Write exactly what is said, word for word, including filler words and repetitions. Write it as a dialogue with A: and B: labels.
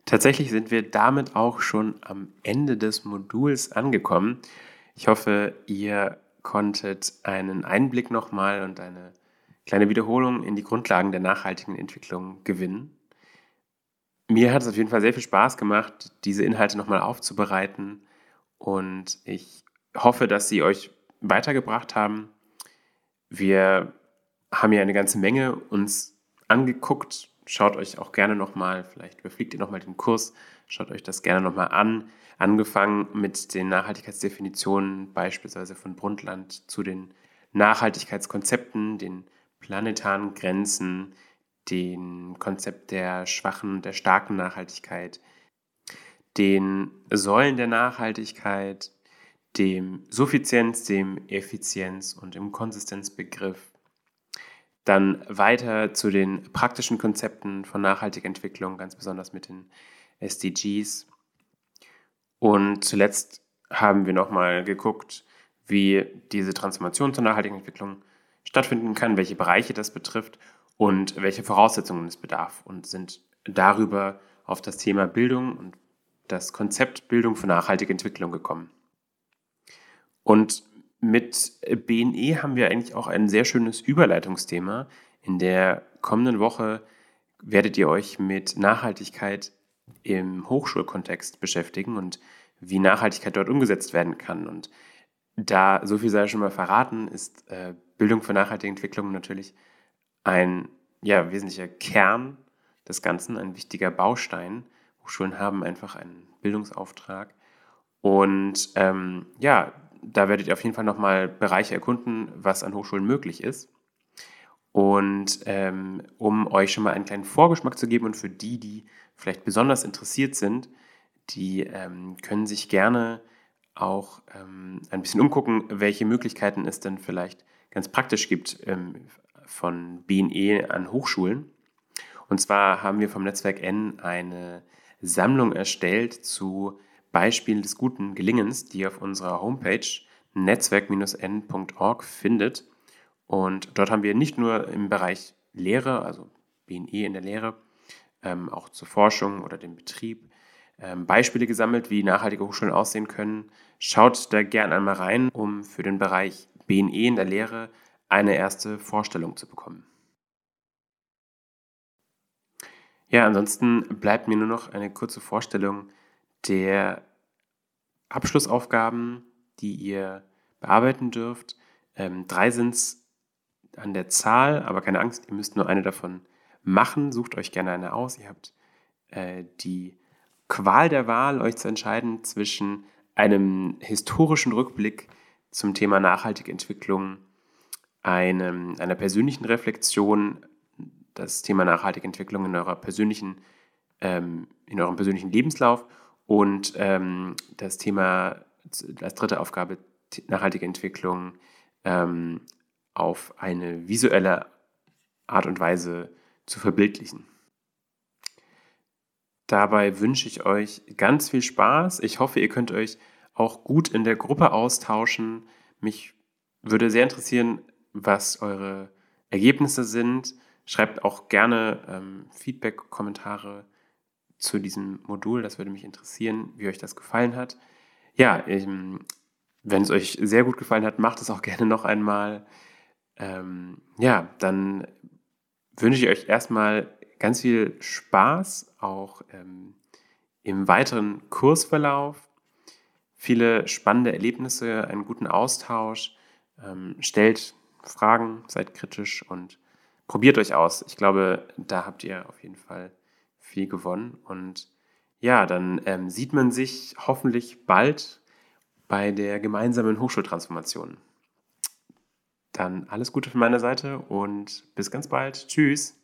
A: Tatsächlich sind wir damit auch schon am Ende des Moduls angekommen. Ich hoffe, ihr konntet einen Einblick nochmal und eine kleine Wiederholung in die Grundlagen der nachhaltigen Entwicklung gewinnen. Mir hat es auf jeden Fall sehr viel Spaß gemacht, diese Inhalte nochmal aufzubereiten und ich hoffe, dass sie euch weitergebracht haben. Wir haben ja eine ganze Menge uns angeguckt. Schaut euch auch gerne nochmal, vielleicht überfliegt ihr nochmal den Kurs, schaut euch das gerne nochmal an. Angefangen mit den Nachhaltigkeitsdefinitionen, beispielsweise von Brundtland, zu den Nachhaltigkeitskonzepten, den planetaren Grenzen, dem Konzept der schwachen, der starken Nachhaltigkeit, den Säulen der Nachhaltigkeit, dem Suffizienz, dem Effizienz- und dem Konsistenzbegriff. Dann weiter zu den praktischen Konzepten von nachhaltiger Entwicklung, ganz besonders mit den S D Gs. Und zuletzt haben wir nochmal geguckt, wie diese Transformation zur nachhaltigen Entwicklung stattfinden kann, welche Bereiche das betrifft und welche Voraussetzungen es bedarf und sind darüber auf das Thema Bildung und das Konzept Bildung für nachhaltige Entwicklung gekommen. Und mit B N E haben wir eigentlich auch ein sehr schönes Überleitungsthema. In der kommenden Woche werdet ihr euch mit Nachhaltigkeit im Hochschulkontext beschäftigen und wie Nachhaltigkeit dort umgesetzt werden kann. Und da, so viel sei schon mal verraten, ist äh, Bildung für nachhaltige Entwicklung natürlich ein ja, wesentlicher Kern des Ganzen, ein wichtiger Baustein. Hochschulen haben einfach einen Bildungsauftrag. Und ähm, ja, da werdet ihr auf jeden Fall nochmal Bereiche erkunden, was an Hochschulen möglich ist. Und ähm, um euch schon mal einen kleinen Vorgeschmack zu geben und für die, die vielleicht besonders interessiert sind, die ähm, können sich gerne auch ähm, ein bisschen umgucken, welche Möglichkeiten es denn vielleicht ganz praktisch gibt ähm, von B N E an Hochschulen. Und zwar haben wir vom Netzwerk N eine Sammlung erstellt zu Beispielen des guten Gelingens, die ihr auf unserer Homepage netzwerk Bindestrich n Punkt org findet. Und dort haben wir nicht nur im Bereich Lehre, also B N E in der Lehre, ähm, auch zur Forschung oder dem Betrieb, ähm, Beispiele gesammelt, wie nachhaltige Hochschulen aussehen können. Schaut da gerne einmal rein, um für den Bereich B N E in der Lehre eine erste Vorstellung zu bekommen. Ja, ansonsten bleibt mir nur noch eine kurze Vorstellung der Abschlussaufgaben, die ihr bearbeiten dürft. Ähm, drei sind es an der Zahl, aber keine Angst, ihr müsst nur eine davon machen. Sucht euch gerne eine aus. Ihr habt äh, die Qual der Wahl, euch zu entscheiden zwischen einem historischen Rückblick zum Thema nachhaltige Entwicklung, einem, einer persönlichen Reflexion, das Thema nachhaltige Entwicklung in eurer persönlichen, ähm, in eurem persönlichen Lebenslauf und ähm, das Thema als dritte Aufgabe nachhaltige Entwicklung ähm, auf eine visuelle Art und Weise zu verbildlichen. Dabei wünsche ich euch ganz viel Spaß. Ich hoffe, ihr könnt euch auch gut in der Gruppe austauschen. Mich würde sehr interessieren, was eure Ergebnisse sind. Schreibt auch gerne ähm, Feedback, Kommentare zu diesem Modul. Das würde mich interessieren, wie euch das gefallen hat. Ja, ähm, wenn es euch sehr gut gefallen hat, macht es auch gerne noch einmal. Ähm, ja, dann wünsche ich euch erstmal ganz viel Spaß, auch ähm, im weiteren Kursverlauf. Viele spannende Erlebnisse, einen guten Austausch. Ähm, stellt Fragen, seid kritisch und probiert euch aus. Ich glaube, da habt ihr auf jeden Fall viel gewonnen. Und ja, dann ähm, sieht man sich hoffentlich bald bei der gemeinsamen Hochschultransformation. Dann alles Gute von meiner Seite und bis ganz bald. Tschüss.